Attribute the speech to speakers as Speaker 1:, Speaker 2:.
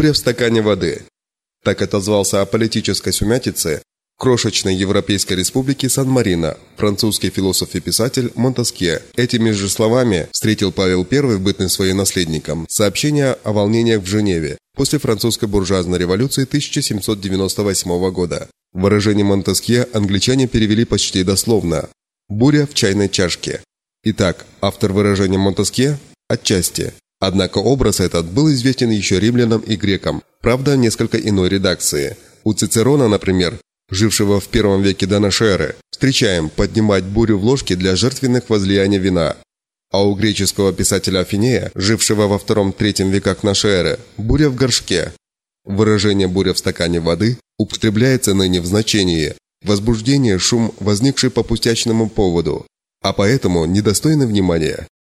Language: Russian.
Speaker 1: Буря в стакане воды. Так отозвался о политической сумятице в крошечной европейской республике Сан-Марино французский философ и писатель Монтескье. Этими же словами встретил Павел I в бытность своим наследником сообщение о волнениях в Женеве после французской буржуазной революции 1798 года. Выражение Монтескье англичане перевели почти дословно «буря в чайной чашке». Итак, автор выражения Монтескье – отчасти. Однако образ этот был известен еще римлянам и грекам, правда, несколько иной редакции. У Цицерона, например, жившего в I веке до нашей эры, встречаем поднимать бурю в ложке для жертвенных возлияний вина. А у греческого писателя Афинея, жившего во II-III веках нашей эры, буря в горшке. Выражение «буря в стакане воды» употребляется ныне в значении возбуждение, шум, возникший по пустячному поводу, а поэтому недостойный внимания.